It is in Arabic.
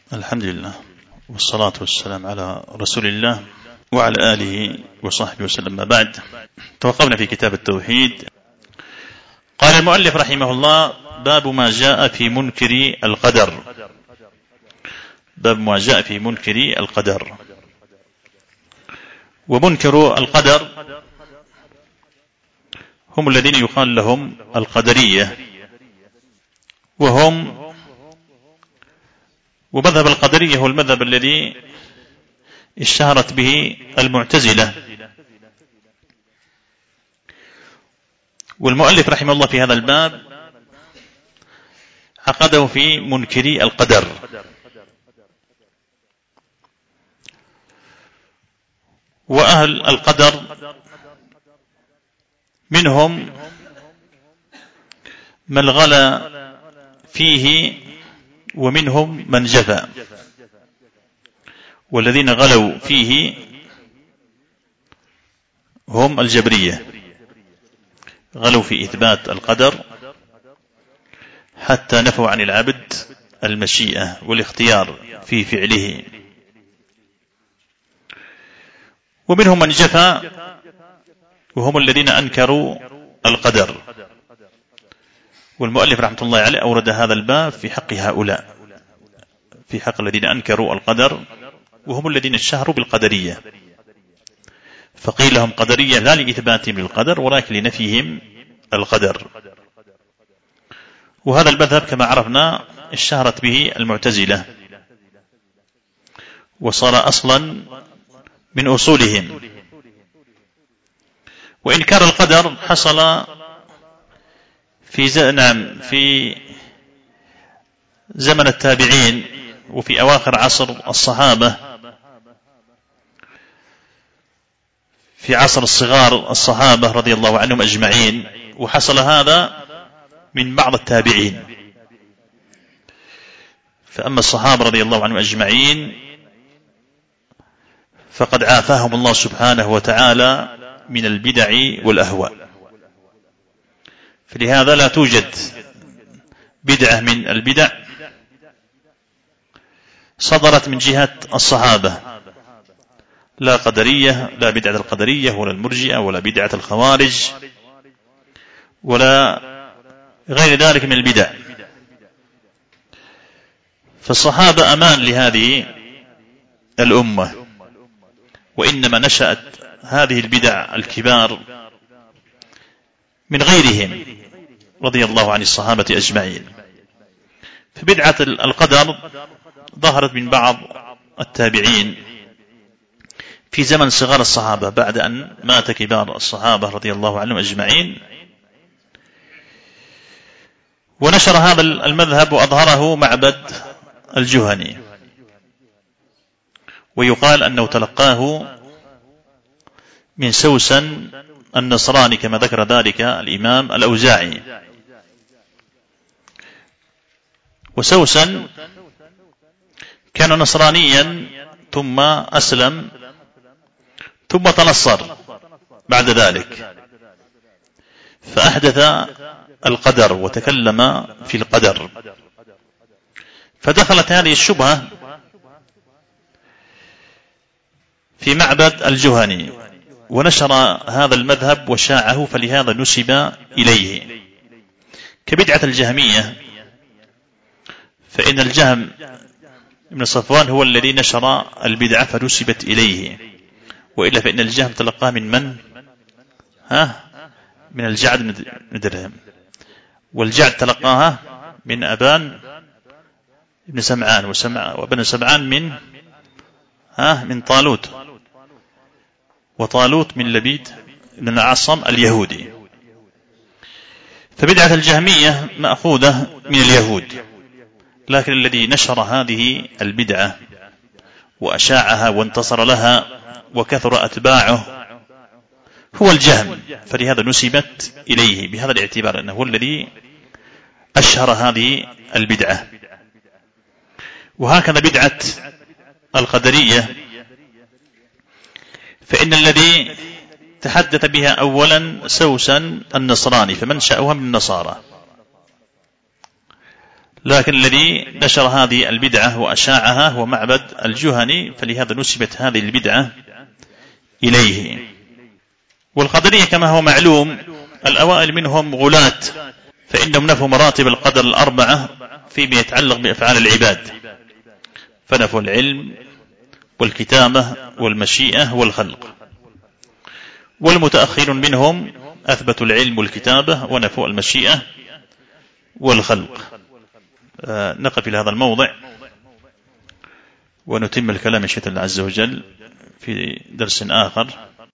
الحمد لله والصلاة والسلام على رسول الله وعلى آله وصحبه وسلم. ما بعد، توقفنا في كتاب التوحيد. قال المؤلف رحمه الله: باب ما جاء في منكر القدر. باب ما جاء في منكر القدر. ومنكر القدر هم الذين يقال لهم القدرية، ومذهب القدرية هو المذهب الذي اشتهرت به المعتزلة. والمؤلف رحمه الله في هذا الباب عقده في منكري القدر. وأهل القدر منهم من غلا فيه ومنهم من جفا، والذين غلوا فيه هم الجبرية، غلوا في إثبات القدر حتى نفوا عن العبد المشيئة والاختيار في فعله. ومنهم من جفا وهم الذين أنكروا القدر. والمؤلف رحمة الله عليه أورد هذا الباب في حق هؤلاء، في حق الذين أنكروا القدر، وهم الذين اشتهروا بالقدرية، فقيل لهم قدرية لا لإثباتهم للقدر ولكن لنفيهم القدر. وهذا المذهب كما عرفنا اشتهرت به المعتزلة، وصار أصلا من أصولهم. وإنكار القدر حصل في زمن التابعين وفي أواخر عصر الصحابة، في عصر الصغار الصحابة رضي الله عنهم أجمعين. وحصل هذا من بعض التابعين. فأما الصحابة رضي الله عنهم أجمعين فقد عافاهم الله سبحانه وتعالى من البدع والأهواء، فلهذا لا توجد بدعة من البدع صدرت من جهة الصحابة، لا قدرية، لا بدعة القدرية ولا المرجئة ولا بدعة الخوارج ولا غير ذلك من البدع. فالصحابة أمان لهذه الأمة، وإنما نشأت هذه البدع الكبار من غيرهم رضي الله عن الصحابة أجمعين. فبدعة القدر ظهرت من بعض التابعين في زمن صغار الصحابة بعد أن مات كبار الصحابة رضي الله عنهم أجمعين. ونشر هذا المذهب وأظهره معبد الجهني، ويقال أنه تلقاه من سوسن النصراني كما ذكر ذلك الإمام الأوزاعي. وسوسن كان نصرانيا ثم أسلم ثم تنصر بعد ذلك، فأحدث القدر وتكلم في القدر. فدخلت هذه الشبهة في معبد الجهني ونشر هذا المذهب وشاعه، فلهذا نسب إليه كبدعة الجهمية. فإن الجهم بن صفوان هو الذي نشر البدعة فنسبت إليه، وإلا فإن الجهم تلقاه من من الجعد بن درهم، والجعد تلقاها من أبان بن سمعان، وابن سمعان من طالوت، وطالوت من لبيد بن العصم اليهودي. فبدعة الجهمية مأخوذة من اليهود، لكن الذي نشر هذه البدعة وأشاعها وانتصر لها وكثر أتباعه هو الجهم، فلهذا نسبت إليه بهذا الاعتبار أنه هو الذي أشهر هذه البدعة. وهكذا بدعة القدرية، فإن الذي تحدث بها أولا سوسن النصراني، فمنشأها من النصارى، لكن الذي نشر هذه البدعة وأشاعها هو معبد الجهني، فلهذا نسبت هذه البدعة إليه. والقدرية كما هو معلوم الأوائل منهم غلاة، فإنهم نفوا مراتب القدر الأربعة فيما يتعلق بأفعال العباد، فنفوا العلم والكتابة والمشيئة والخلق. والمتأخرون منهم أثبتوا العلم والكتابة ونفوا المشيئة والخلق. نقف إلى هذا الموضع ونتم الكلام إن شاء الله عز وجل في درس آخر.